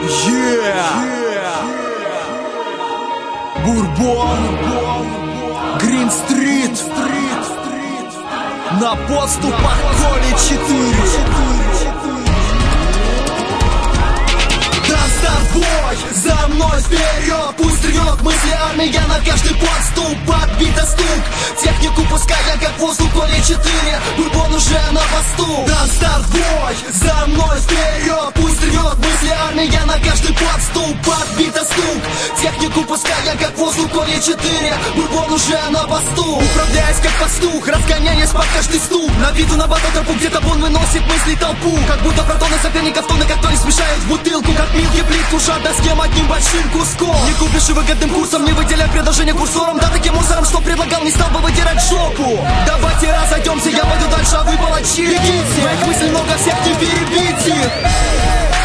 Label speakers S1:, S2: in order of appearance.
S1: Бурбон, Грин-стрит, на подступах Коли 4. Бой, за мной вперед, пусть рвет мысли армия на каждый подступ, подбита стук. Технику пуская как воздух Коли 4, Бурбон уже на посту. Дан старт, бой, за мной вперед, пусть рвет мысли армия на каждый подступ, подбита стук. Технику пуская как воздух Коли 4, Бурбон уже на посту. Управляясь как пастух, разгоняясь под каждый стук. На виду на батл-тропу, где-то он выносит мысли толпу. Как будто протоны соперников тонны, которые смешают в бутылку, как милки плитку жадно съем одним большим куском. Не купишь и выгодным курсом, не выделяя предложение курсором. Да таким мусором, что предлагал, не стал бы вытирать жопу. Давайте разойдемся, я пойду дальше, а вы палачи. Бегите, моих мыслей много, всех не перебить их.